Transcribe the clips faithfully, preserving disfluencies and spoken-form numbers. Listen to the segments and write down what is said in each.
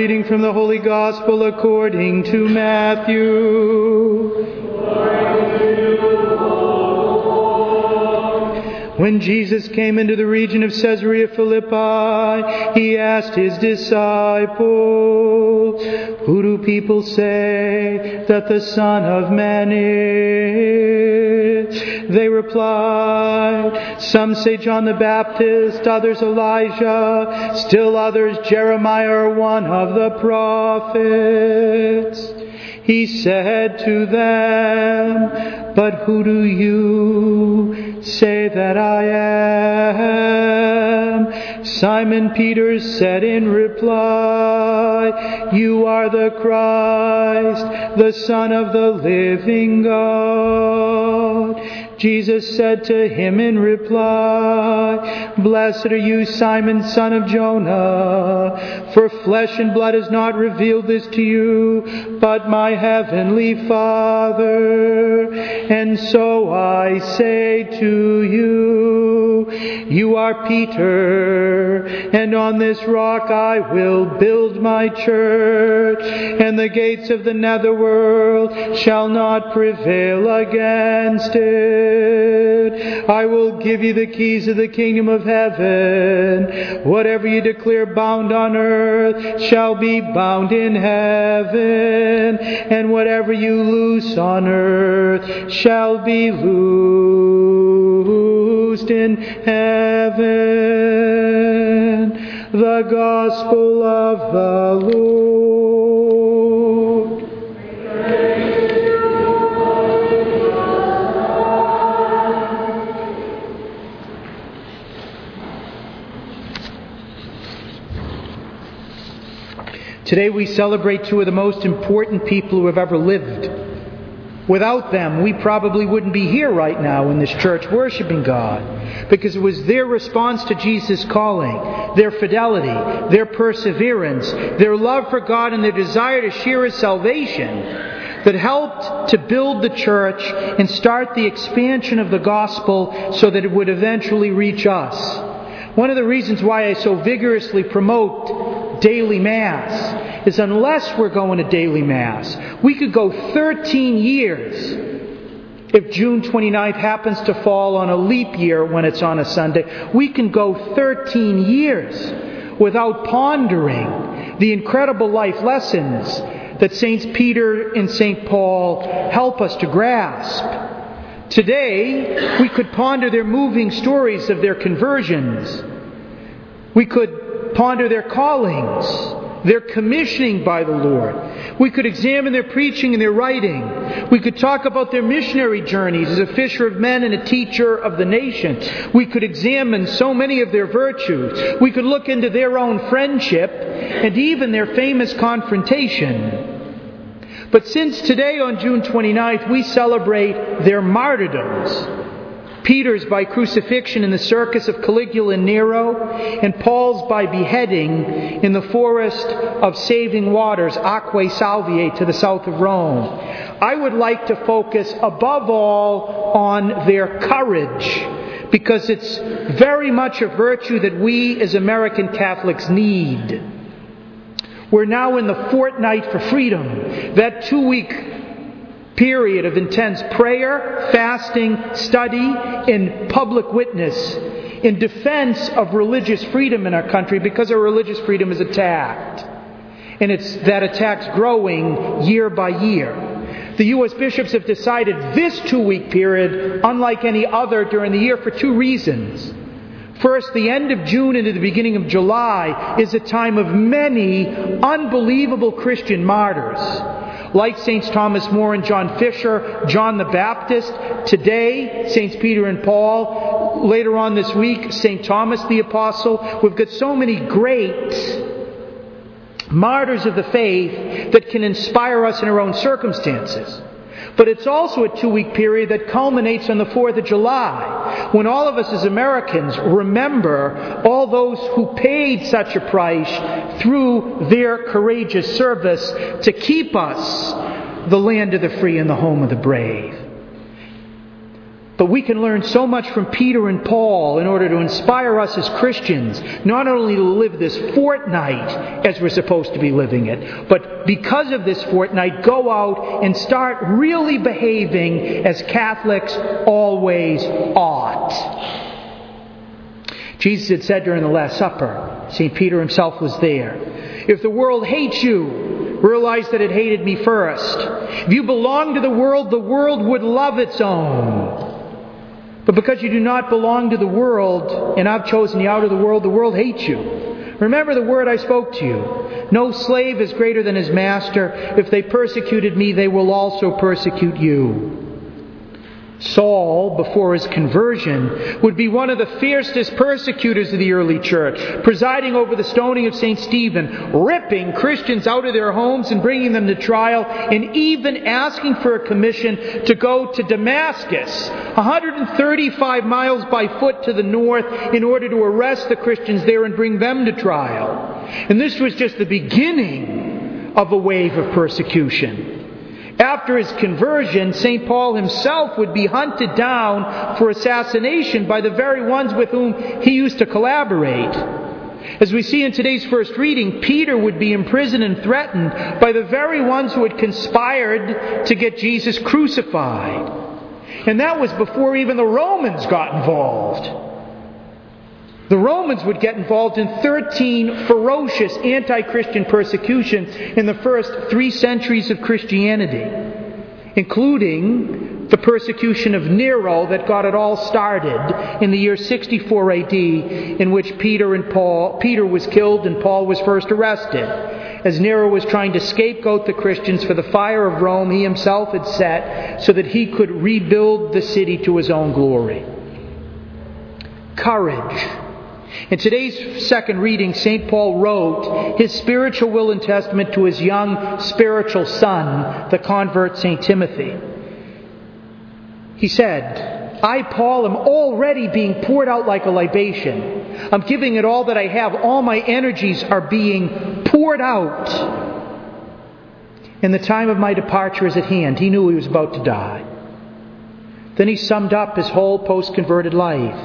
reading from the Holy Gospel according to Matthew. When Jesus came into the region of Caesarea Philippi, he asked his disciples, "Who do people say that the Son of Man is?" They replied, "Some say John the Baptist, others Elijah, still others Jeremiah or one of the prophets." He said to them, "But who do you say that I am?" Simon Peter said in reply, "You are the Christ, the Son of the living God." Jesus said to him in reply, "Blessed are you, Simon, son of Jonah, for flesh and blood has not revealed this to you, but my heavenly Father. And so I say to you, you are Peter, and on this rock I will build my church, and the gates of the netherworld shall not prevail against it. I will give you the keys of the kingdom of heaven. Whatever you declare bound on earth shall be bound in heaven, and whatever you loose on earth shall be loosed in heaven." The Gospel of the Lord. Today we celebrate two of the most important people who have ever lived. Without them, we probably wouldn't be here right now in this church worshiping God, because it was their response to Jesus' calling, their fidelity, their perseverance, their love for God, and their desire to share His salvation that helped to build the church and start the expansion of the gospel so that it would eventually reach us. One of the reasons why I so vigorously promote daily Mass is unless we're going to daily Mass, we could go thirteen years if June twenty-ninth happens to fall on a leap year when it's on a Sunday. We can go thirteen years without pondering the incredible life lessons that Saints Peter and Saint Paul help us to grasp. Today, we could ponder their moving stories of their conversions. We could ponder their callings, their commissioning by the Lord. We could examine their preaching and their writing. We could talk about their missionary journeys as a fisher of men and a teacher of the nation. We could examine so many of their virtues. We could look into their own friendship and even their famous confrontation. But since today on June twenty-ninth we celebrate their martyrdoms, Peter's by crucifixion in the circus of Caligula and Nero, and Paul's by beheading in the forest of Saving Waters, Aquae Salviae, to the south of Rome, I would like to focus above all on their courage, because it's very much a virtue that we as American Catholics need. We're now in the fortnight for freedom, that two-week period of intense prayer, fasting, study, and public witness in defense of religious freedom in our country, because our religious freedom is attacked. And it's that attack's growing year by year. The U S bishops have decided this two-week period unlike any other during the year for two reasons. First, the end of June into the beginning of July is a time of many unbelievable Christian martyrs, like Saints Thomas More and John Fisher, John the Baptist. Today, Saints Peter and Paul. Later on this week, Saint Thomas the Apostle. We've got so many great martyrs of the faith that can inspire us in our own circumstances. But it's also a two-week period that culminates on the fourth of July, when all of us as Americans remember all those who paid such a price through their courageous service to keep us the land of the free and the home of the brave. But we can learn so much from Peter and Paul in order to inspire us as Christians, not only to live this fortnight as we're supposed to be living it, but because of this fortnight, go out and start really behaving as Catholics always ought. Jesus had said during the Last Supper, Saint Peter himself was there, "If the world hates you, realize that it hated me first. If you belong to the world, the world would love its own. But because you do not belong to the world, and I've chosen you out of the world, the world hates you. Remember the word I spoke to you. No slave is greater than his master. If they persecuted me, they will also persecute you." Saul, before his conversion, would be one of the fiercest persecutors of the early church, presiding over the stoning of Saint Stephen, ripping Christians out of their homes and bringing them to trial, and even asking for a commission to go to Damascus, one hundred thirty-five miles by foot to the north, in order to arrest the Christians there and bring them to trial. And this was just the beginning of a wave of persecution. After his conversion, Saint Paul himself would be hunted down for assassination by the very ones with whom he used to collaborate. As we see in today's first reading, Peter would be imprisoned and threatened by the very ones who had conspired to get Jesus crucified. And that was before even the Romans got involved. The Romans would get involved in thirteen ferocious anti-Christian persecutions in the first three centuries of Christianity, including the persecution of Nero that got it all started in the year sixty-four A D, in which Peter and Paul, Peter was killed and Paul was first arrested. As Nero was trying to scapegoat the Christians for the fire of Rome he himself had set so that he could rebuild the city to his own glory. Courage. In today's second reading, Saint Paul wrote his spiritual will and testament to his young spiritual son, the convert Saint Timothy. He said, "I, Paul, am already being poured out like a libation. I'm giving it all that I have. All my energies are being poured out. And the time of my departure is at hand." He knew he was about to die. Then he summed up his whole post-converted life.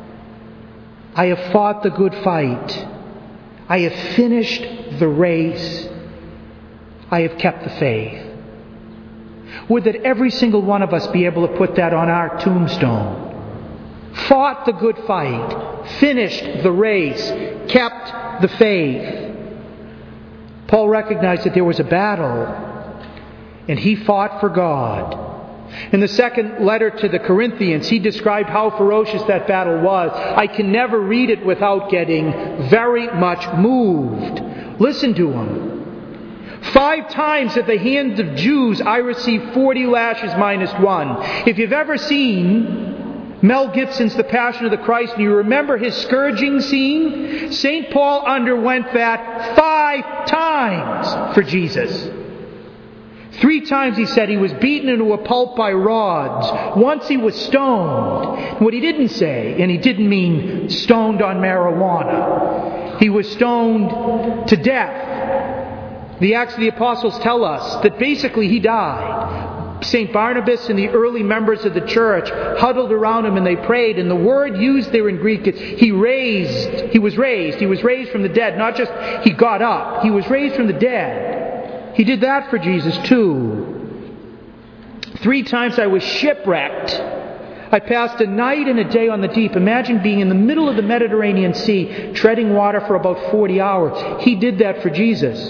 "I have fought the good fight. I have finished the race. I have kept the faith." Would that every single one of us be able to put that on our tombstone. Fought the good fight, finished the race, kept the faith. Paul recognized that there was a battle, and he fought for God. In the second letter to the Corinthians, he described how ferocious that battle was. I can never read it without getting very much moved. Listen to him. Five times at the hands of Jews I received forty lashes minus one. If you've ever seen Mel Gibson's The Passion of the Christ and you remember his scourging scene, Saint Paul underwent that five times for Jesus. Three times he said he was beaten into a pulp by rods. Once he was stoned. What he didn't say, and he didn't mean stoned on marijuana, he was stoned to death. The Acts of the Apostles tell us that basically he died. Saint Barnabas and the early members of the church huddled around him and they prayed, and the word used there in Greek is he raised, he was raised, he was raised from the dead. Not just he got up, he was raised from the dead. He did that for Jesus too. Three times I was shipwrecked. I passed a night and a day on the deep. Imagine being in the middle of the Mediterranean Sea, treading water for about forty hours. He did that for Jesus.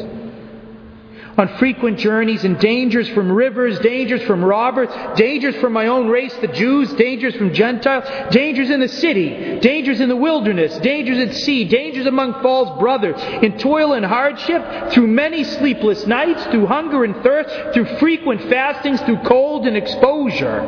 On frequent journeys and dangers from rivers, dangers from robbers, dangers from my own race, the Jews, dangers from Gentiles, dangers in the city, dangers in the wilderness, dangers at sea, dangers among false brothers, in toil and hardship, through many sleepless nights, through hunger and thirst, through frequent fastings, through cold and exposure.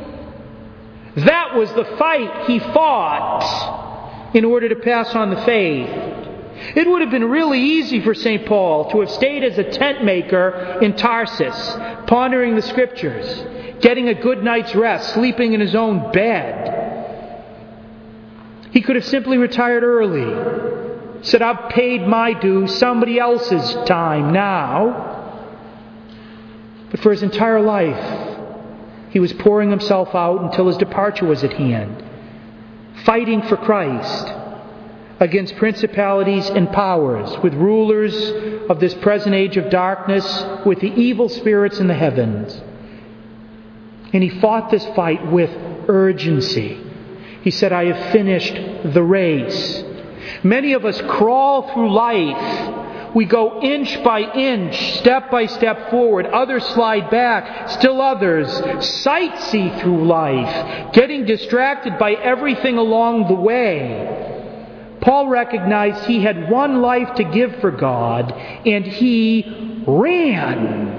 That was the fight he fought in order to pass on the faith. It would have been really easy for Saint Paul to have stayed as a tent maker in Tarsus, pondering the Scriptures, getting a good night's rest, sleeping in his own bed. He could have simply retired early, said, I've paid my dues, somebody else's time now. But for his entire life, He was pouring himself out until his departure was at hand, fighting for Christ against principalities and powers, with rulers of this present age of darkness, with the evil spirits in the heavens. And he fought this fight with urgency. He said, I have finished the race. Many of us crawl through life. We go inch by inch, step by step forward. Others slide back. Still others sightsee through life, getting distracted by everything along the way. Paul recognized he had one life to give for God, and he ran.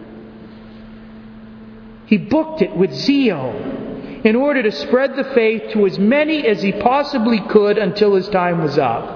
He booked it with zeal in order to spread the faith to as many as he possibly could until his time was up.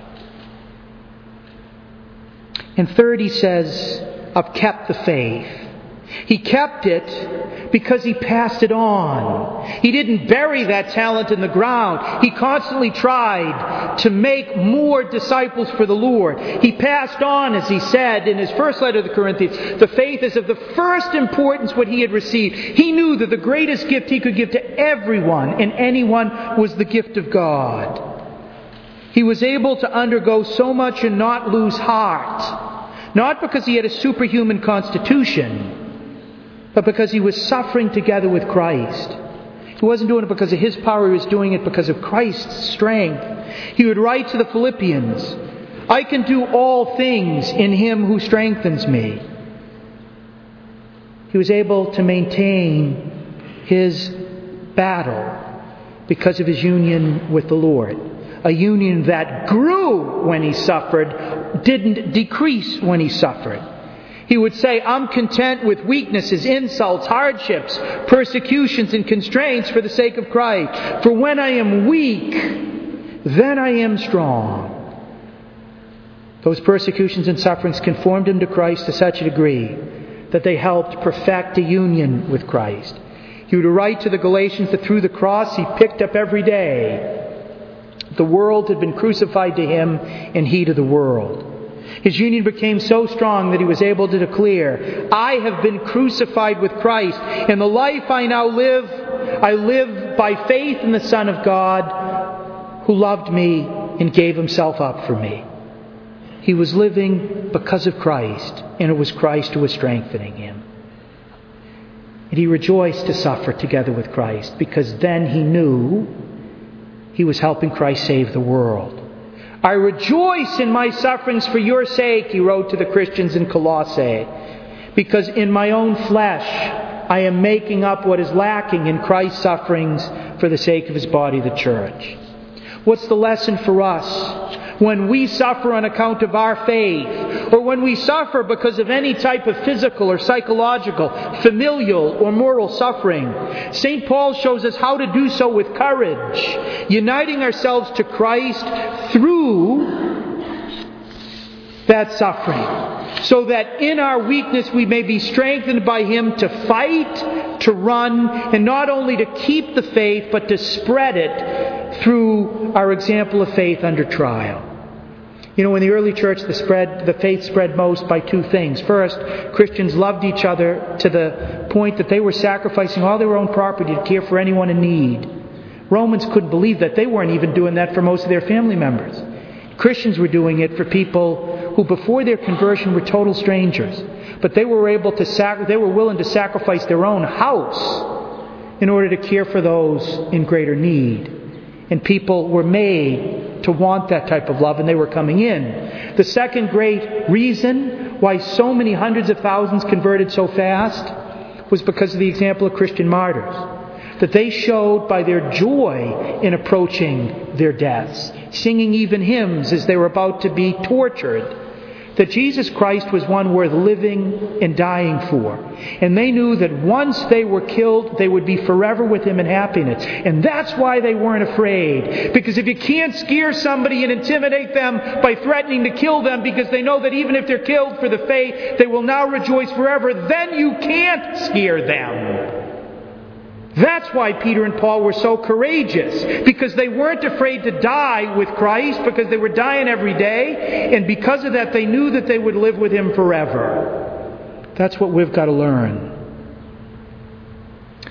And third, he says, I've kept the faith. He kept it because he passed it on. He didn't bury that talent in the ground. He constantly tried to make more disciples for the Lord. He passed on, as he said in his first letter to the Corinthians, the faith is of the first importance what he had received. He knew that the greatest gift he could give to everyone and anyone was the gift of God. He was able to undergo so much and not lose heart. Not because he had a superhuman constitution, but because he was suffering together with Christ. He wasn't doing it because of his power, he was doing it because of Christ's strength. He would write to the Philippians, I can do all things in him who strengthens me. He was able to maintain his battle because of his union with the Lord. A union that grew when he suffered, didn't decrease when he suffered. He would say, I'm content with weaknesses, insults, hardships, persecutions, and constraints for the sake of Christ. For when I am weak, then I am strong. Those persecutions and sufferings conformed him to Christ to such a degree that they helped perfect a union with Christ. He would write to the Galatians that through the cross he picked up every day. The world had been crucified to him, and he to the world. His union became so strong that he was able to declare, I have been crucified with Christ, and the life I now live, I live by faith in the Son of God, who loved me and gave himself up for me. He was living because of Christ, and it was Christ who was strengthening him. And he rejoiced to suffer together with Christ, because then he knew he was helping Christ save the world. I rejoice in my sufferings for your sake, he wrote to the Christians in Colossae, because in my own flesh I am making up what is lacking in Christ's sufferings for the sake of his body, the church. What's the lesson for us? When we suffer on account of our faith, or when we suffer because of any type of physical or psychological, familial or moral suffering, Saint Paul shows us how to do so with courage, uniting ourselves to Christ through that suffering, so that in our weakness we may be strengthened by him to fight, to run, and not only to keep the faith, but to spread it through our example of faith under trial. You know, in the early church, the spread, the faith spread most by two things. First, Christians loved each other to the point that they were sacrificing all their own property to care for anyone in need. Romans couldn't believe that. They weren't even doing that for most of their family members. Christians were doing it for people who before their conversion were total strangers. But they were able to sac- they were willing to sacrifice their own house in order to care for those in greater need. And people were made to want that type of love, and they were coming in. The second great reason why so many hundreds of thousands converted so fast was because of the example of Christian martyrs. That they showed by their joy in approaching their deaths, singing even hymns as they were about to be tortured, that Jesus Christ was one worth living and dying for. And they knew that once they were killed, they would be forever with him in happiness. And that's why they weren't afraid. Because if you can't scare somebody and intimidate them by threatening to kill them, because they know that even if they're killed for the faith, they will now rejoice forever, then you can't scare them. That's why Peter and Paul were so courageous, because they weren't afraid to die with Christ, because they were dying every day, and because of that they knew that they would live with him forever. That's what we've got to learn.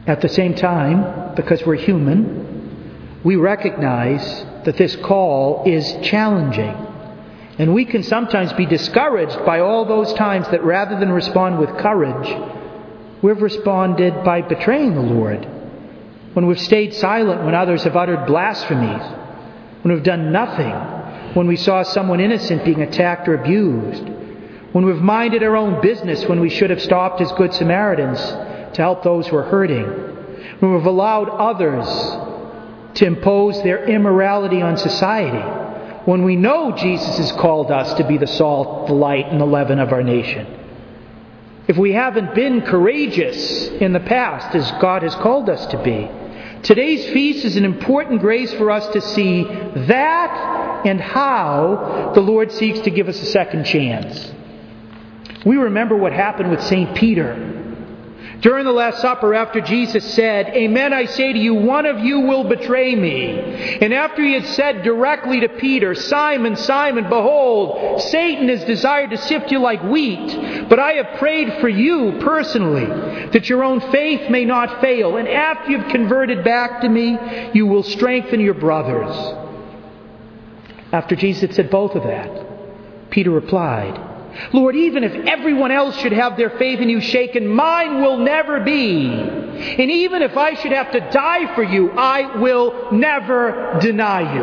At the same time, because we're human, we recognize that this call is challenging. And we can sometimes be discouraged by all those times that rather than respond with courage, we've responded by betraying the Lord. When we've stayed silent when others have uttered blasphemies. When we've done nothing when we saw someone innocent being attacked or abused. When we've minded our own business when we should have stopped as good Samaritans to help those who are hurting. When we've allowed others to impose their immorality on society. When we know Jesus has called us to be the salt, the light, and the leaven of our nation. If we haven't been courageous in the past as God has called us to be, today's feast is an important grace for us to see that and how the Lord seeks to give us a second chance. We remember what happened with Saint Peter. During the Last Supper, after Jesus said, "Amen, I say to you, one of you will betray me." And after he had said directly to Peter, "Simon, Simon, behold, Satan has desired to sift you like wheat, but I have prayed for you personally, that your own faith may not fail. And after you've converted back to me, you will strengthen your brothers." After Jesus had said both of that, Peter replied, "Lord, even if everyone else should have their faith in you shaken, mine will never be. And even if I should have to die for you, I will never deny you."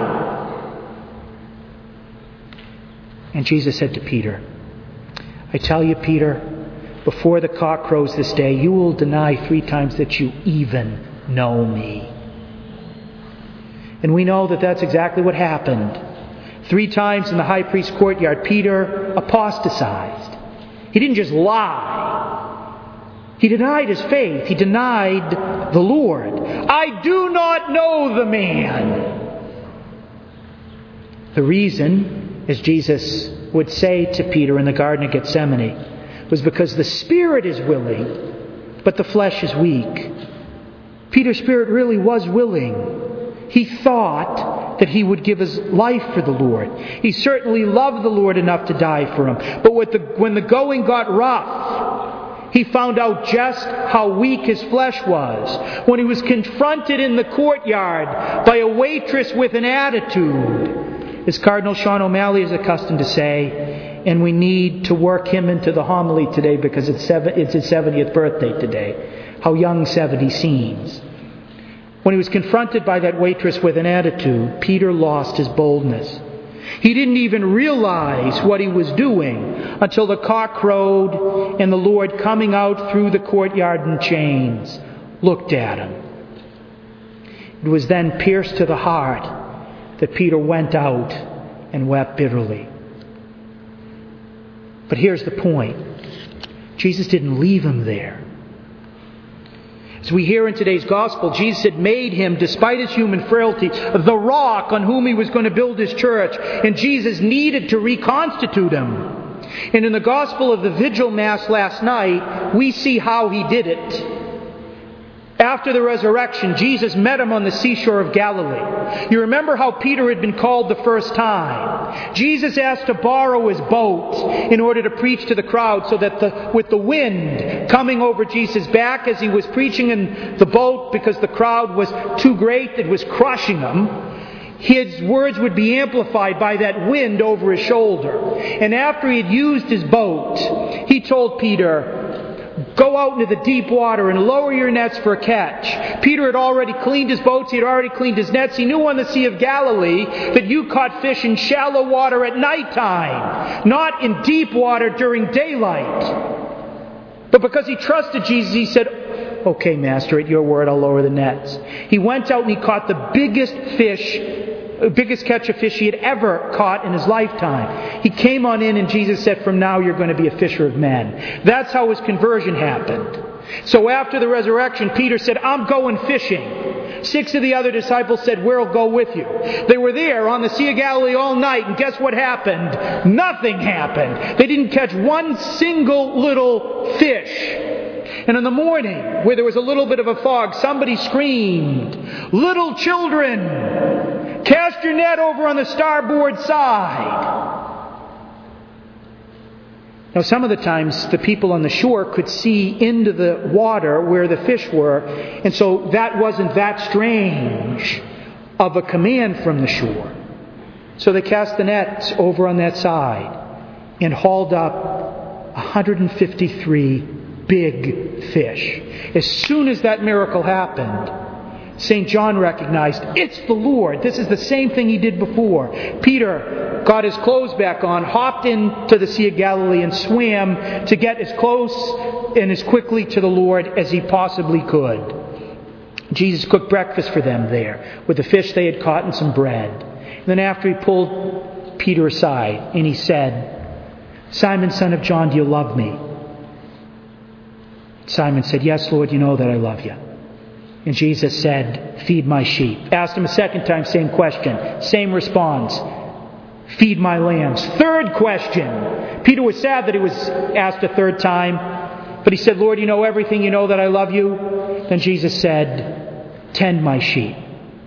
And Jesus said to Peter, "I tell you, Peter, before the cock crows this day, you will deny three times that you even know me." And we know that that's exactly what happened. Three times in the high priest's courtyard, Peter apostatized. He didn't just lie. He denied his faith. He denied the Lord. "I do not know the man." The reason, as Jesus would say to Peter in the Garden of Gethsemane, was because the spirit is willing, but the flesh is weak. Peter's spirit really was willing. He thought that he would give his life for the Lord. He certainly loved the Lord enough to die for him. But with the, when the going got rough, he found out just how weak his flesh was. When he was confronted in the courtyard by a waitress with an attitude, as Cardinal Sean O'Malley is accustomed to say, and we need to work him into the homily today because it's, seven, it's his seventieth birthday today. How young seventy seems. When he was confronted by that waitress with an attitude, Peter lost his boldness. He didn't even realize what he was doing until the cock crowed and the Lord, coming out through the courtyard in chains, looked at him. It was then pierced to the heart that Peter went out and wept bitterly. But here's the point. Jesus didn't leave him there. As we hear in today's gospel, Jesus had made him, despite his human frailty, the rock on whom he was going to build his church. And Jesus needed to reconstitute him. And in the gospel of the Vigil Mass last night, we see how he did it. After the resurrection, Jesus met him on the seashore of Galilee. You remember how Peter had been called the first time. Jesus asked to borrow his boat in order to preach to the crowd, so that the, with the wind coming over Jesus' back as he was preaching in the boat, because the crowd was too great, it was crushing him, his words would be amplified by that wind over his shoulder. And after he had used his boat, he told Peter, "Go out into the deep water and lower your nets for a catch." Peter had already cleaned his boats. He had already cleaned his nets. He knew on the Sea of Galilee that you caught fish in shallow water at nighttime, not in deep water during daylight. But because he trusted Jesus, he said, "Okay, Master, at your word, I'll lower the nets." He went out and he caught the biggest fish, biggest catch of fish he had ever caught in his lifetime. He came on in and Jesus said, "From now you're going to be a fisher of men." That's how his conversion happened. So after the resurrection, Peter said, "I'm going fishing." Six of the other disciples said, "We'll go with you." They were there on the Sea of Galilee all night, and guess what happened? Nothing happened. They didn't catch one single little fish. And in the morning, where there was a little bit of a fog, somebody screamed, "Little children, cast your net over on the starboard side." Now, some of the times the people on the shore could see into the water where the fish were, and so that wasn't that strange of a command from the shore. So they cast the nets over on that side and hauled up one hundred fifty-three big fish. As soon as that miracle happened, Saint John recognized, it's the Lord. This is the same thing he did before. Peter got his clothes back on, hopped into the Sea of Galilee and swam to get as close and as quickly to the Lord as he possibly could. Jesus cooked breakfast for them there with the fish they had caught and some bread. And then after he pulled Peter aside and he said, Simon, son of John, do you love me? Simon said, yes, Lord, you know that I love you. And Jesus said, feed my sheep. Asked him a second time, same question. Same response. Feed my lambs. Third question. Peter was sad that he was asked a third time. But he said, Lord, you know everything. You know that I love you. Then Jesus said, tend my sheep.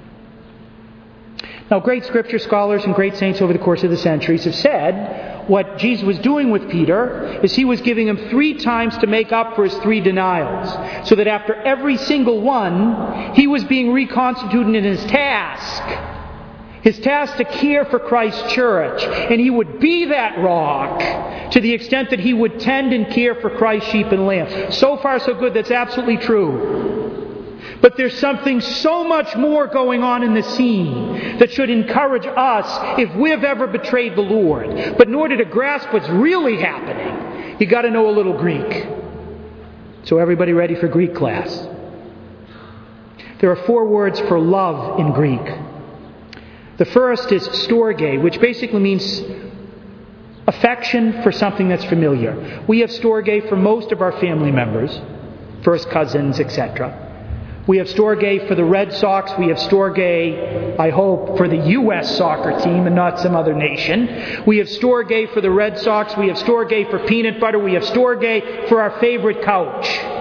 Now, great scripture scholars and great saints over the course of the centuries have said what Jesus was doing with Peter is he was giving him three times to make up for his three denials. So that after every single one, he was being reconstituted in his task. His task to care for Christ's church. And he would be that rock to the extent that he would tend and care for Christ's sheep and lambs. So far, so good. That's absolutely true. But there's something so much more going on in the scene that should encourage us if we've ever betrayed the Lord. But in order to grasp what's really happening, you got to know a little Greek. So everybody ready for Greek class? There are four words for love in Greek. The first is storge, which basically means affection for something that's familiar. We have storge for most of our family members, first cousins, et cetera. We have storge for the Red Sox. We have storge, I hope, for the U S soccer team and not some other nation. We have storge for the Red Sox. We have storge for peanut butter. We have storge for our favorite couch.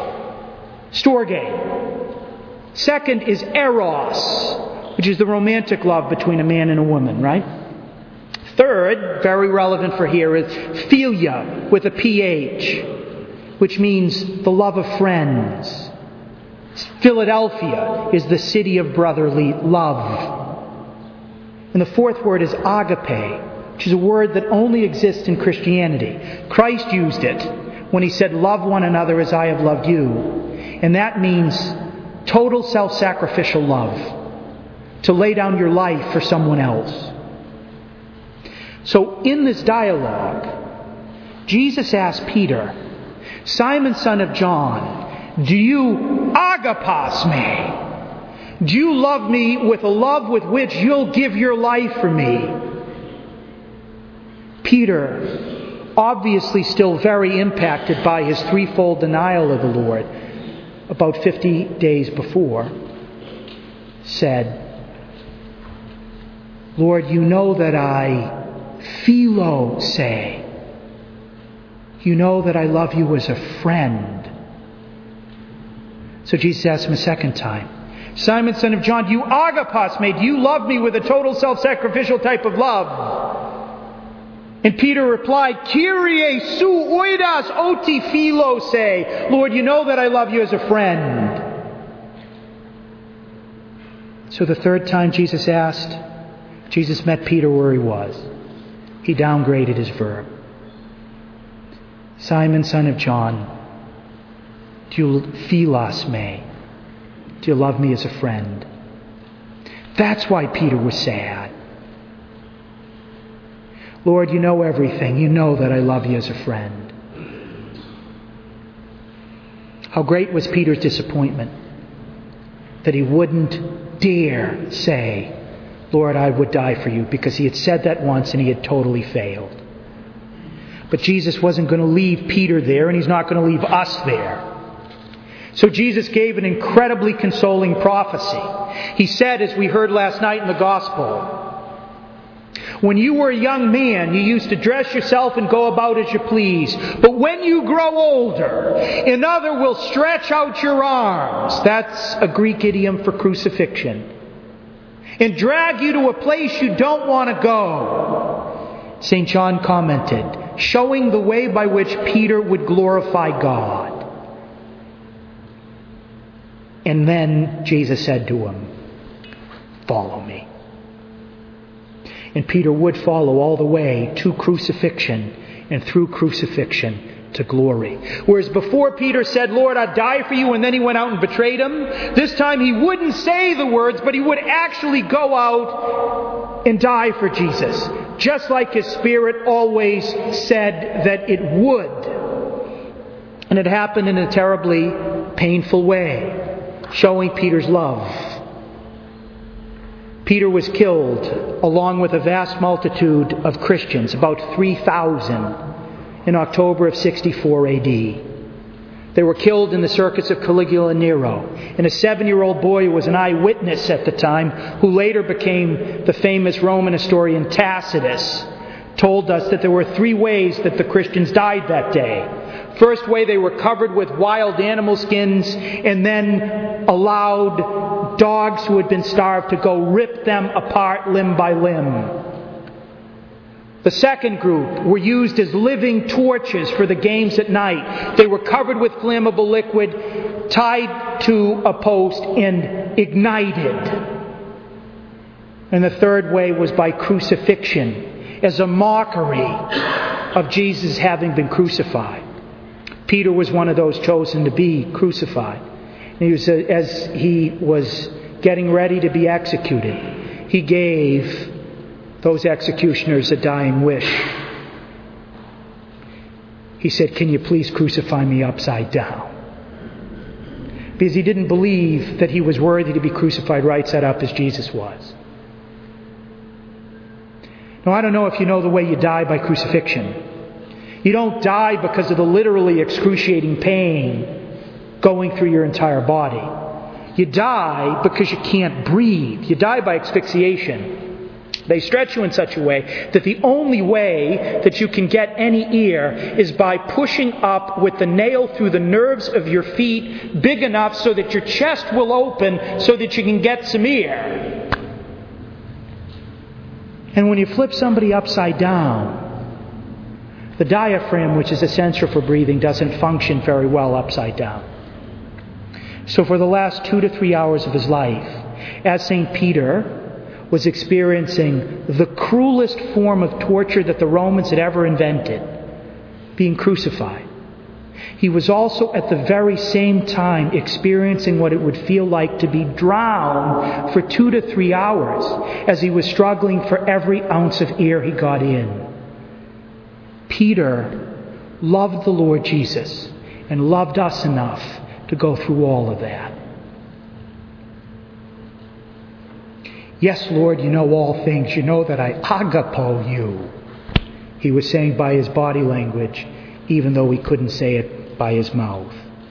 Storge. Second is eros, which is the romantic love between a man and a woman, right? Third, very relevant for here, is philia with a P H, which means the love of friends. Philadelphia is the city of brotherly love. And the fourth word is agape, which is a word that only exists in Christianity. Christ used it when he said, love one another as I have loved you. And that means total self-sacrificial love. To lay down your life for someone else. So in this dialogue, Jesus asked Peter, Simon, son of John, do you agapos me? Do you love me with a love with which you'll give your life for me? Peter, obviously still very impacted by his threefold denial of the Lord about fifty days before, said, Lord, you know that I philo say. You know that I love you as a friend. So Jesus asked him a second time, Simon, son of John, do you agapos me? Do you love me with a total self-sacrificial type of love? And Peter replied, Kyrie su oidas oti philo se. Lord, you know that I love you as a friend. So the third time Jesus asked, Jesus met Peter where he was. He downgraded his verb. Simon, son of John, do you philos me? Do you love me as a friend? That's why Peter was sad. Lord, you know everything. You know that I love you as a friend. How great was Peter's disappointment that he wouldn't dare say, Lord, I would die for you, because he had said that once and he had totally failed. But Jesus wasn't going to leave Peter there, and he's not going to leave us there. So Jesus gave an incredibly consoling prophecy. He said, as we heard last night in the Gospel, when you were a young man, you used to dress yourself and go about as you please. But when you grow older, another will stretch out your arms. That's a Greek idiom for crucifixion. And drag you to a place you don't want to go. Saint John commented, showing the way by which Peter would glorify God. And then Jesus said to him, "Follow me." And Peter would follow all the way to crucifixion, and through crucifixion to glory. Whereas before Peter said, "Lord, I'd die for you," and then he went out and betrayed him, this time he wouldn't say the words, but he would actually go out and die for Jesus, just like his Spirit always said that it would. And it happened in a terribly painful way, showing Peter's love. Peter was killed along with a vast multitude of Christians, about three thousand, in October of sixty-four A D. They were killed in the circus of Caligula Nero. And a seven-year-old boy who was an eyewitness at the time, who later became the famous Roman historian Tacitus, told us that there were three ways that the Christians died that day. First way, they were covered with wild animal skins and then allowed dogs who had been starved to go rip them apart limb by limb. The second group were used as living torches for the games at night. They were covered with flammable liquid, tied to a post, and ignited. And the third way was by crucifixion, as a mockery of Jesus having been crucified. Peter was one of those chosen to be crucified. And he was, as he was getting ready to be executed, he gave those executioners a dying wish. He said, "Can you please crucify me upside down?" Because he didn't believe that he was worthy to be crucified right side up as Jesus was. Now, I don't know if you know the way you die by crucifixion. You don't die because of the literally excruciating pain going through your entire body. You die because you can't breathe. You die by asphyxiation. They stretch you in such a way that the only way that you can get any air is by pushing up with the nail through the nerves of your feet big enough so that your chest will open so that you can get some air. And when you flip somebody upside down, the diaphragm, which is essential for breathing, doesn't function very well upside down. So for the last two to three hours of his life, as Saint Peter was experiencing the cruelest form of torture that the Romans had ever invented, being crucified, he was also at the very same time experiencing what it would feel like to be drowned for two to three hours as he was struggling for every ounce of air he got in. Peter loved the Lord Jesus and loved us enough to go through all of that. "Yes, Lord, you know all things. You know that I agapo you," he was saying by his body language, even though he couldn't say it by his mouth.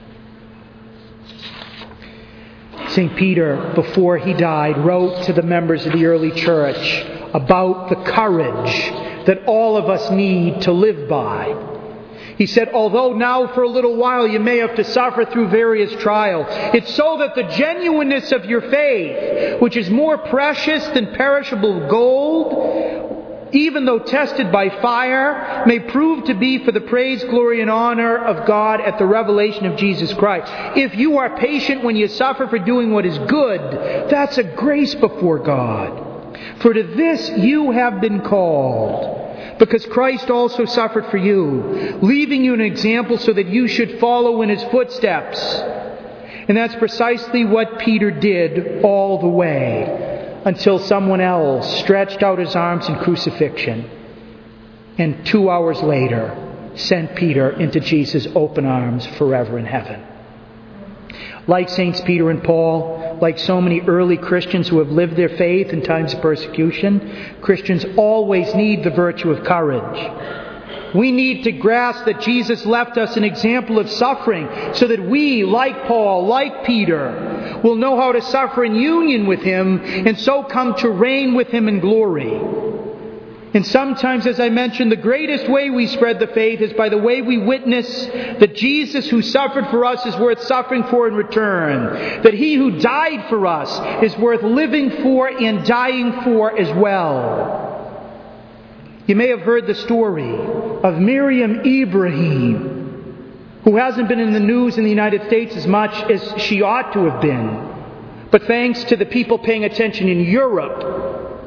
Saint Peter, before he died, wrote to the members of the early church about the courage that all of us need to live by. He said, "Although now for a little while you may have to suffer through various trials, it's so that the genuineness of your faith, which is more precious than perishable gold, even though tested by fire, may prove to be for the praise, glory, and honor of God at the revelation of Jesus Christ. If you are patient when you suffer for doing what is good, that's a grace before God. For to this you have been called, because Christ also suffered for you, leaving you an example so that you should follow in his footsteps." And that's precisely what Peter did all the way, until someone else stretched out his arms in crucifixion, and two hours later sent Peter into Jesus' open arms forever in heaven. Like Saints Peter and Paul, like so many early Christians who have lived their faith in times of persecution, Christians always need the virtue of courage. We need to grasp that Jesus left us an example of suffering so that we, like Paul, like Peter, will know how to suffer in union with him and so come to reign with him in glory. And sometimes, as I mentioned, the greatest way we spread the faith is by the way we witness that Jesus who suffered for us is worth suffering for in return. That he who died for us is worth living for and dying for as well. You may have heard the story of Miriam Ibrahim, who hasn't been in the news in the United States as much as she ought to have been. But thanks to the people paying attention in Europe,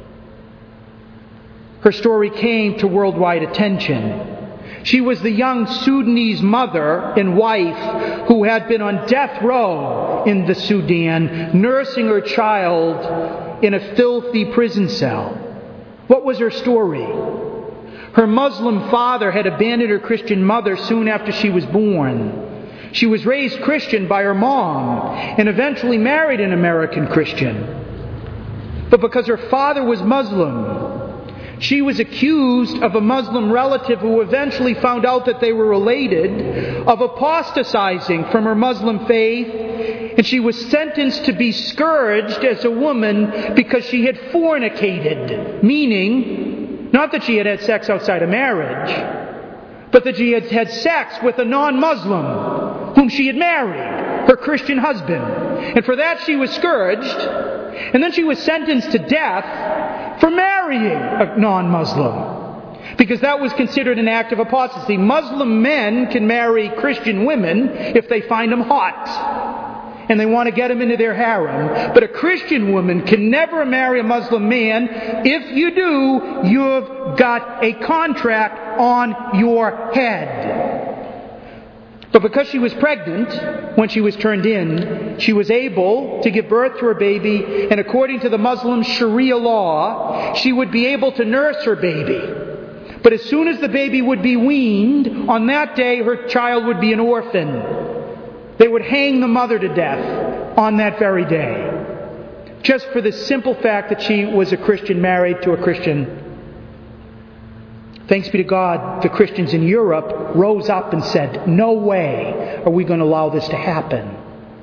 her story came to worldwide attention. She was the young Sudanese mother and wife who had been on death row in the Sudan, nursing her child in a filthy prison cell. What was her story? Her Muslim father had abandoned her Christian mother soon after she was born. She was raised Christian by her mom and eventually married an American Christian. But because her father was Muslim, she was accused of a Muslim relative who eventually found out that they were related of apostatizing from her Muslim faith, and she was sentenced to be scourged as a woman because she had fornicated, meaning not that she had had sex outside of marriage, but that she had had sex with a non-Muslim whom she had married, her Christian husband. And for that she was scourged, and then she was sentenced to death for marrying a non-Muslim, because that was considered an act of apostasy. Muslim men can marry Christian women if they find them hot and they want to get them into their harem. But a Christian woman can never marry a Muslim man. If you do, you've got a contract on your head. But because she was pregnant when she was turned in, she was able to give birth to her baby, and according to the Muslim Sharia law, she would be able to nurse her baby. But as soon as the baby would be weaned, on that day her child would be an orphan. They would hang the mother to death on that very day, just for the simple fact that she was a Christian married to a Christian. Thanks be to God, the Christians in Europe rose up and said, no way are we going to allow this to happen.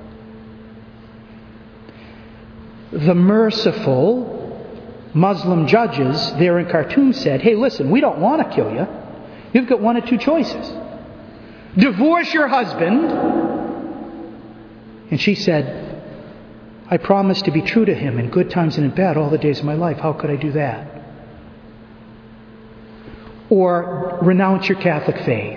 The merciful Muslim judges there in Khartoum said, hey, listen, we don't want to kill you. You've got one of two choices. Divorce your husband. And she said, I promised to be true to him in good times and in bad all the days of my life. How could I do that? Or renounce your Catholic faith.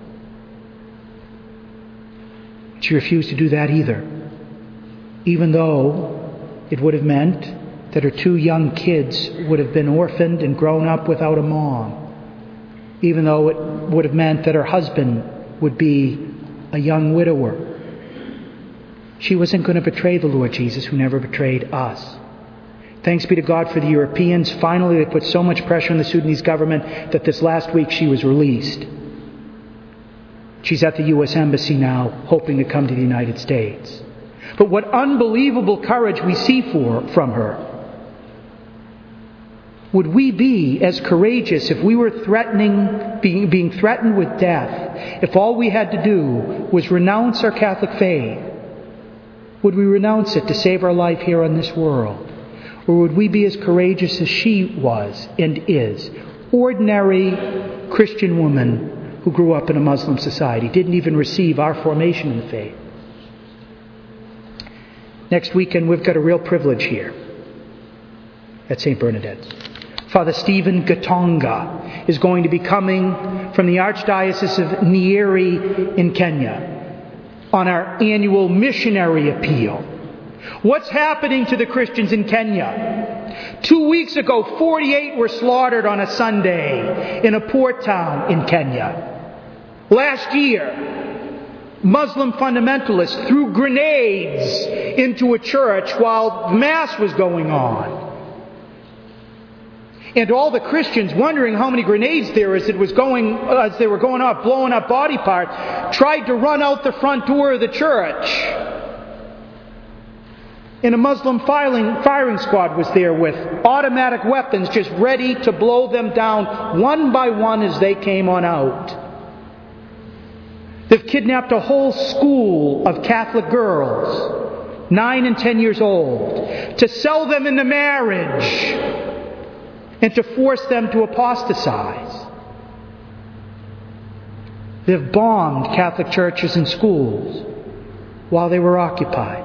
She refused to do that either, even though it would have meant that her two young kids would have been orphaned and grown up without a mom, even though it would have meant that her husband would be a young widower. She wasn't going to betray the Lord Jesus, who never betrayed us. Thanks be to God for the Europeans. Finally, they put so much pressure on the Sudanese government that this last week she was released. She's at the U S Embassy now, hoping to come to the United States. But what unbelievable courage we see for, from her. Would we be as courageous if we were threatening, being, being threatened with death, if all we had to do was renounce our Catholic faith? Would we renounce it to save our life here on this world? Or would we be as courageous as she was and is? Ordinary Christian woman who grew up in a Muslim society, didn't even receive our formation in the faith. Next weekend we've got a real privilege here at Saint Bernadette's. Father Stephen Gatonga is going to be coming from the Archdiocese of Nyeri in Kenya on our annual missionary appeal. What's happening to the Christians in Kenya? Two weeks ago, forty-eight were slaughtered on a Sunday in a port town in Kenya. Last year, Muslim fundamentalists threw grenades into a church while Mass was going on. And all the Christians, wondering how many grenades there is, it was going, as they were going off, blowing up body parts, tried to run out the front door of the church. And a Muslim firing, firing squad was there with automatic weapons just ready to blow them down one by one as they came on out. They've kidnapped a whole school of Catholic girls, nine and ten years old, to sell them into marriage and to force them to apostatize. They've bombed Catholic churches and schools while they were occupied.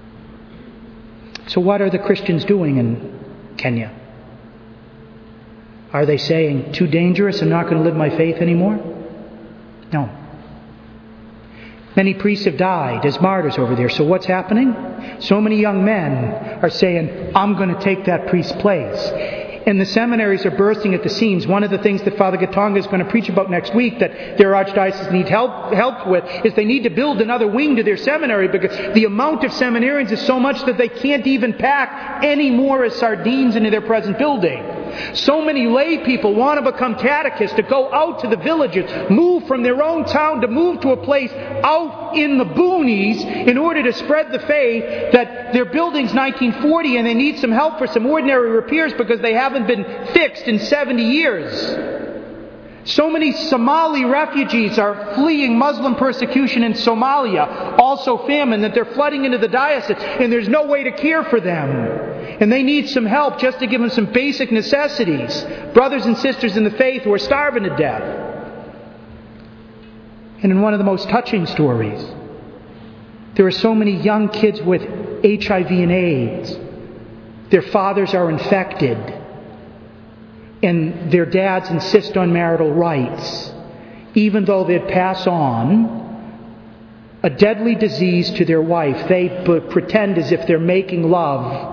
So what are the Christians doing in Kenya? Are they saying, too dangerous, I'm not going to live my faith anymore? No. Many priests have died as martyrs over there. So what's happening? So many young men are saying, I'm going to take that priest's place. And the seminaries are bursting at the seams. One of the things that Father Gatonga is going to preach about next week that their archdiocese need help, help with is they need to build another wing to their seminary, because the amount of seminarians is so much that they can't even pack any more as sardines into their present building. So many lay people want to become catechists, to go out to the villages, move from their own town to move to a place out in the boonies in order to spread the faith, that their building's nineteen forty and they need some help for some ordinary repairs because they haven't been fixed in seventy years. So many Somali refugees are fleeing Muslim persecution in Somalia, also famine, that they're flooding into the diocese and there's no way to care for them. And they need some help just to give them some basic necessities. Brothers and sisters in the faith who are starving to death. And in one of the most touching stories, there are so many young kids with H I V and AIDS. Their fathers are infected. And their dads insist on marital rights, even though they'd pass on a deadly disease to their wife. They b- pretend as if they're making love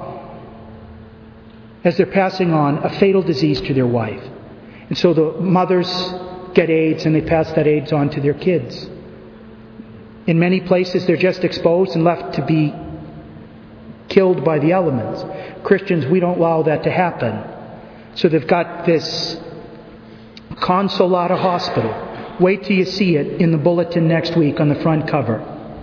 as they're passing on a fatal disease to their wife. And so the mothers get AIDS and they pass that AIDS on to their kids. In many places they're just exposed and left to be killed by the elements. Christians, we don't allow that to happen. So they've got this Consolata Hospital. Wait till you see it in the bulletin next week on the front cover.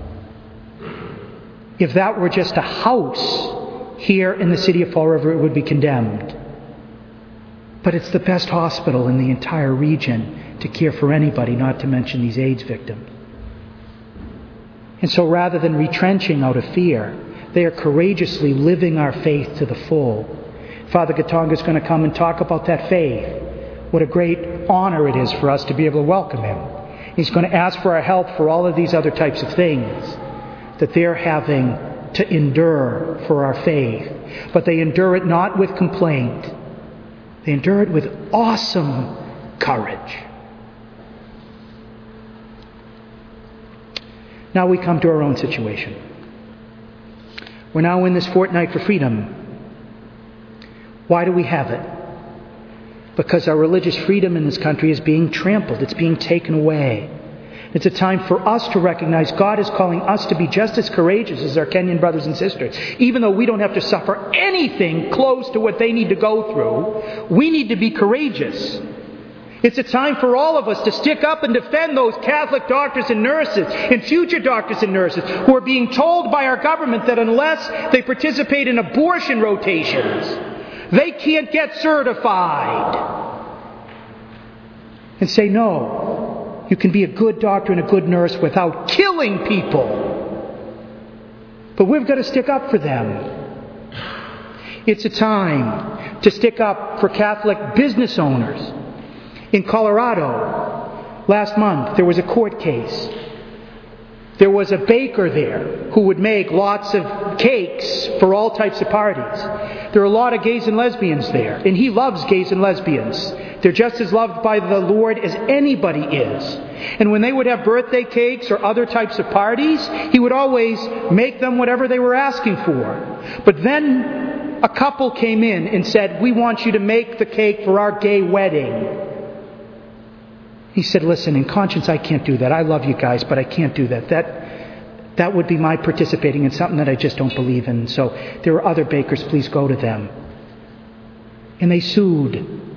If that were just a house here in the city of Fall River, it would be condemned. But it's the best hospital in the entire region to care for anybody, not to mention these AIDS victims. And so rather than retrenching out of fear, they are courageously living our faith to the full. Father Gatonga is going to come and talk about that faith. What a great honor it is for us to be able to welcome him. He's going to ask for our help for all of these other types of things that they're having to endure for our faith. But they endure it not with complaint. They endure it with awesome courage. Now we come to our own situation. We're now in this fortnight for freedom. Why do we have it? Because our religious freedom in this country is being trampled. It's being taken away. It's a time for us to recognize God is calling us to be just as courageous as our Kenyan brothers and sisters. Even though we don't have to suffer anything close to what they need to go through, we need to be courageous. It's a time for all of us to stick up and defend those Catholic doctors and nurses and future doctors and nurses who are being told by our government that unless they participate in abortion rotations, they can't get certified. And say, no, you can be a good doctor and a good nurse without killing people. But we've got to stick up for them. It's a time to stick up for Catholic business owners. In Colorado, last month, there was a court case. There was a baker there who would make lots of cakes for all types of parties. There are a lot of gays and lesbians there, and he loves gays and lesbians. They're just as loved by the Lord as anybody is. And when they would have birthday cakes or other types of parties, he would always make them whatever they were asking for. But then a couple came in and said, we want you to make the cake for our gay wedding. He said, listen, in conscience, I can't do that. I love you guys, but I can't do that. That that would be my participating in something that I just don't believe in. So there are other bakers, please go to them. And they sued.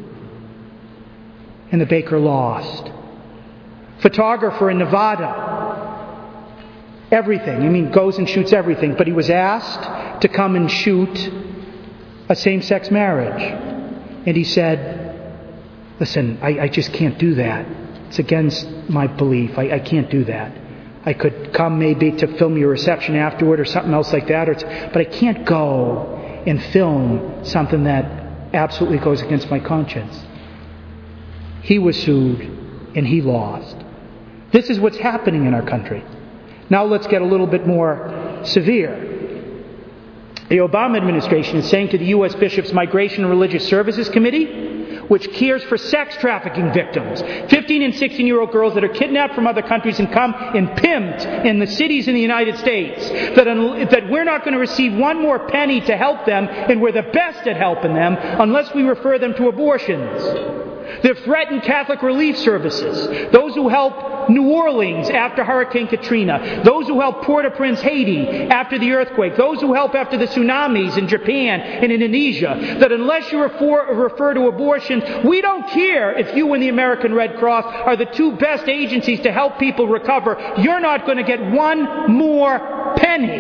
And the baker lost. Photographer in Nevada. Everything. I mean, goes and shoots everything. But he was asked to come and shoot a same-sex marriage. And he said, listen, I, I just can't do that. It's against my belief. I, I can't do that. I could come maybe to film your reception afterward or something else like that, or but I can't go and film something that absolutely goes against my conscience. He was sued and he lost. This is what's happening in our country. Now let's get a little bit more severe. The Obama administration is saying to the U S Bishops' Migration and Religious Services Committee, which cares for sex trafficking victims, fifteen and sixteen-year-old girls that are kidnapped from other countries and come and pimped in the cities in the United States, that, un- that we're not going to receive one more penny to help them, and we're the best at helping them unless we refer them to abortions. They've threatened Catholic relief services, those who helped New Orleans after Hurricane Katrina, those who helped Port-au-Prince, Haiti after the earthquake, those who helped after the tsunamis in Japan and Indonesia, that unless you refer, refer to abortions, we don't care if you and the American Red Cross are the two best agencies to help people recover. You're not going to get one more penny.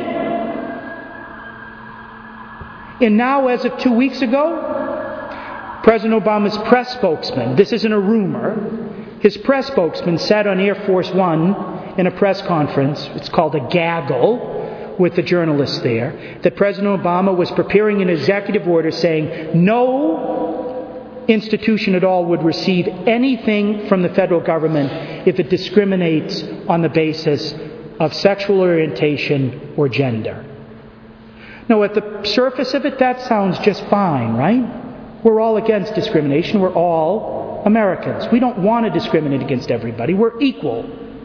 And now, as of two weeks ago, President Obama's press spokesman, this isn't a rumor, his press spokesman said on Air Force One in a press conference, it's called a gaggle with the journalists there, that President Obama was preparing an executive order saying no institution at all would receive anything from the federal government if it discriminates on the basis of sexual orientation or gender. Now, at the surface of it, that sounds just fine, right? We're all against discrimination. We're all Americans. We don't want to discriminate against everybody. We're equal.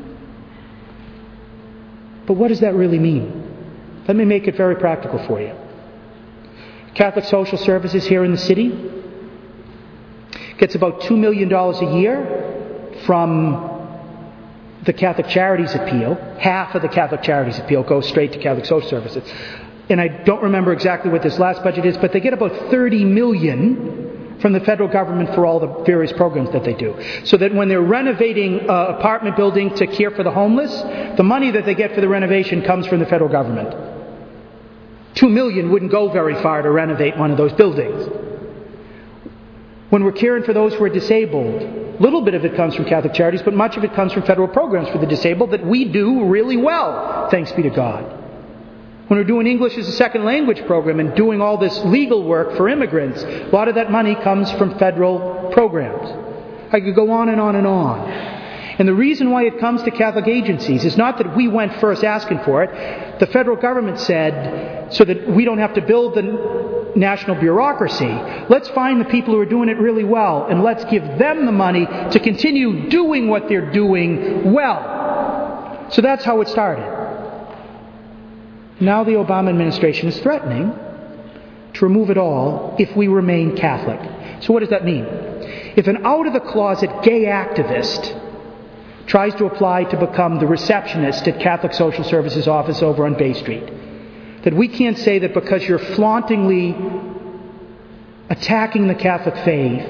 But what does that really mean? Let me make it very practical for you. Catholic Social Services here in the city gets about two million dollars a year from the Catholic Charities Appeal. Half of the Catholic Charities Appeal goes straight to Catholic Social Services. And I don't remember exactly what this last budget is, but they get about thirty million dollars from the federal government for all the various programs that they do. So that when they're renovating an apartment building to care for the homeless, the money that they get for the renovation comes from the federal government. Two million dollars wouldn't go very far to renovate one of those buildings. When we're caring for those who are disabled, a little bit of it comes from Catholic Charities, but much of it comes from federal programs for the disabled that we do really well, thanks be to God. When we're doing English as a second language program and doing all this legal work for immigrants, a lot of that money comes from federal programs. I could go on and on and on. And the reason why it comes to Catholic agencies is not that we went first asking for it. The federal government said, so that we don't have to build the national bureaucracy, let's find the people who are doing it really well and let's give them the money to continue doing what they're doing well. So that's how it started. Now the Obama administration is threatening to remove it all if we remain Catholic. So what does that mean? If an out-of-the-closet gay activist tries to apply to become the receptionist at Catholic Social Services office over on Bay Street, that we can't say that because you're flauntingly attacking the Catholic faith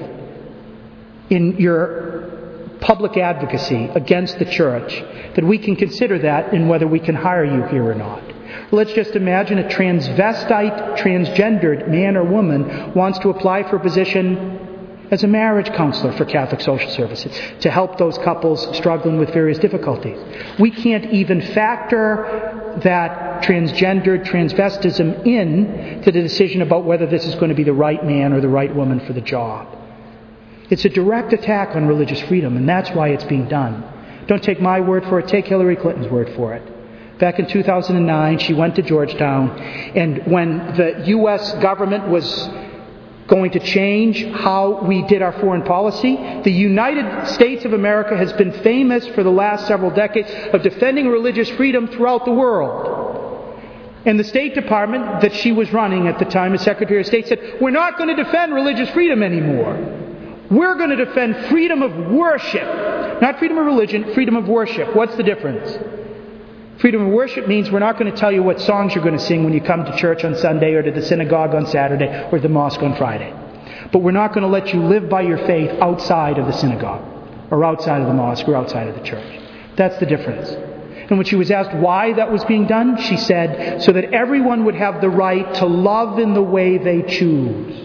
in your public advocacy against the church, that we can consider that in whether we can hire you here or not. Let's just imagine a transvestite, transgendered man or woman wants to apply for a position as a marriage counselor for Catholic Social Services to help those couples struggling with various difficulties. We can't even factor that transgendered transvestism in to the decision about whether this is going to be the right man or the right woman for the job. It's a direct attack on religious freedom, and that's why it's being done. Don't take my word for it, take Hillary Clinton's word for it. Back in two thousand nine, she went to Georgetown, and when the U S government was going to change how we did our foreign policy, the United States of America has been famous for the last several decades of defending religious freedom throughout the world. And the State Department that she was running at the time as Secretary of State said, we're not going to defend religious freedom anymore. We're going to defend freedom of worship. Not freedom of religion, freedom of worship. What's the difference? Freedom of worship means we're not going to tell you what songs you're going to sing when you come to church on Sunday or to the synagogue on Saturday or the mosque on Friday. But we're not going to let you live by your faith outside of the synagogue or outside of the mosque or outside of the church. That's the difference. And when she was asked why that was being done, she said, so that everyone would have the right to love in the way they choose.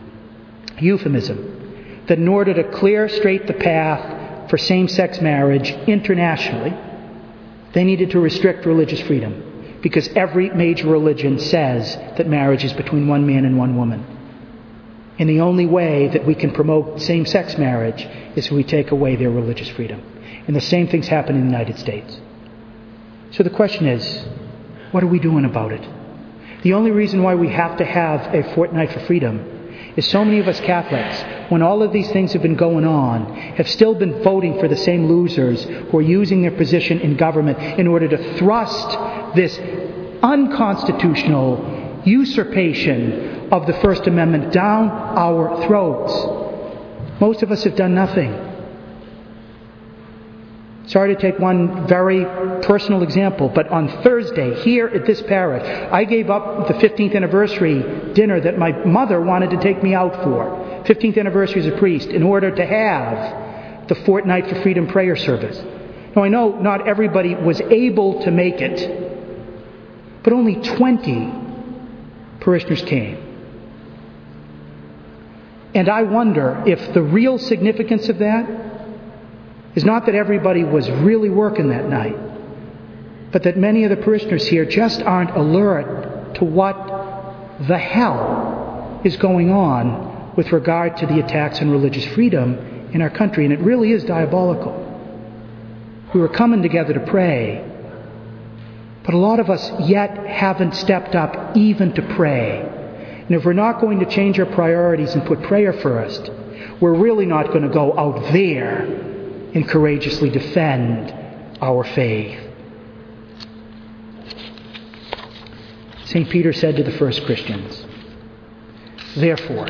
Euphemism. That in order to clear straight the path for same-sex marriage internationally, they needed to restrict religious freedom because every major religion says that marriage is between one man and one woman. And the only way that we can promote same-sex marriage is if we take away their religious freedom. And the same things happen in the United States. So the question is, what are we doing about it? The only reason why we have to have a fortnight for freedom is so many of us Catholics, when all of these things have been going on, have still been voting for the same losers who are using their position in government in order to thrust this unconstitutional usurpation of the First Amendment down our throats. Most of us have done nothing. Sorry to take one very personal example, but on Thursday, here at this parish, I gave up the fifteenth anniversary dinner that my mother wanted to take me out for. fifteenth anniversary as a priest, in order to have the Fortnight for Freedom prayer service. Now, I know not everybody was able to make it, but only twenty parishioners came. And I wonder if the real significance of that is not that everybody was really working that night, but that many of the parishioners here just aren't alert to what the hell is going on with regard to the attacks on religious freedom in our country. And it really is diabolical. We were coming together to pray, but a lot of us yet haven't stepped up even to pray. And if we're not going to change our priorities and put prayer first, we're really not going to go out there and courageously defend our faith. Saint Peter said to the first Christians, "Therefore,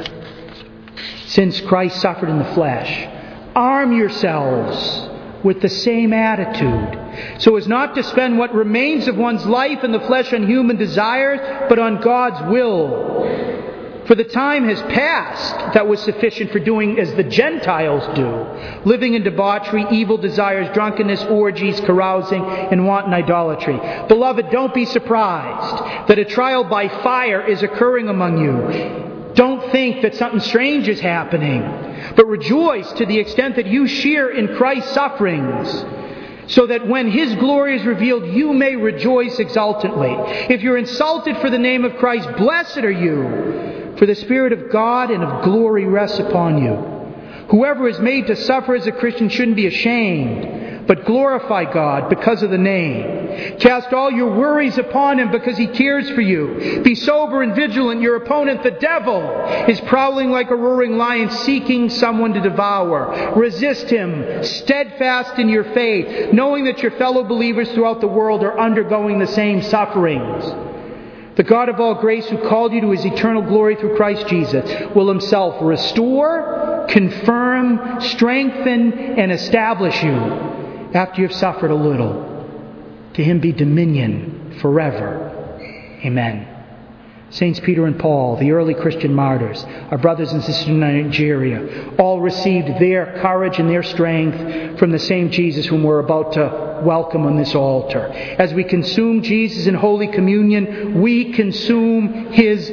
since Christ suffered in the flesh, arm yourselves with the same attitude, so as not to spend what remains of one's life in the flesh on human desires, but on God's will. For the time has passed that was sufficient for doing as the Gentiles do, living in debauchery, evil desires, drunkenness, orgies, carousing, and wanton idolatry. Beloved, don't be surprised that a trial by fire is occurring among you. Don't think that something strange is happening, but rejoice to the extent that you share in Christ's sufferings, so that when His glory is revealed, you may rejoice exultantly. If you're insulted for the name of Christ, blessed are you, for the Spirit of God and of glory rests upon you. Whoever is made to suffer as a Christian shouldn't be ashamed, but glorify God because of the name. Cast all your worries upon Him because He cares for you. Be sober and vigilant. Your opponent, the devil, is prowling like a roaring lion, seeking someone to devour. Resist him, steadfast in your faith, knowing that your fellow believers throughout the world are undergoing the same sufferings. The God of all grace, who called you to His eternal glory through Christ Jesus, will Himself restore, confirm, strengthen, and establish you after you have suffered a little. To Him be dominion forever. Amen. Saints Peter and Paul, the early Christian martyrs, our brothers and sisters in Nigeria, all received their courage and their strength from the same Jesus whom we're about to welcome on this altar. As we consume Jesus in Holy Communion, we consume His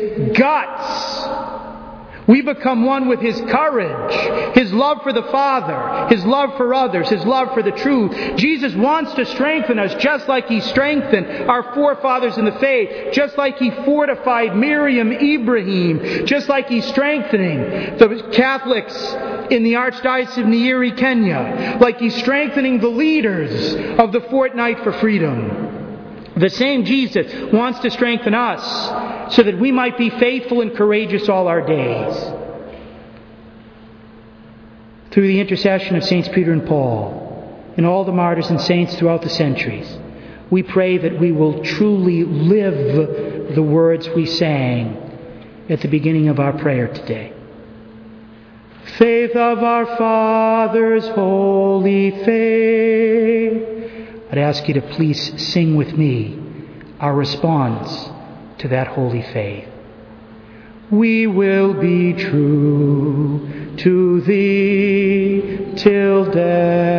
guts. We become one with His courage, His love for the Father, His love for others, His love for the truth. Jesus wants to strengthen us just like He strengthened our forefathers in the faith, just like He fortified Miriam, Ibrahim, just like He's strengthening the Catholics in the Archdiocese of Nyeri, Kenya, like He's strengthening the leaders of the Fortnight for Freedom. The same Jesus wants to strengthen us so that we might be faithful and courageous all our days. Through the intercession of Saints Peter and Paul and all the martyrs and saints throughout the centuries, we pray that we will truly live the words we sang at the beginning of our prayer today. Faith of our fathers, holy faith. I'd ask you to please sing with me our response to that holy faith. We will be true to Thee till death.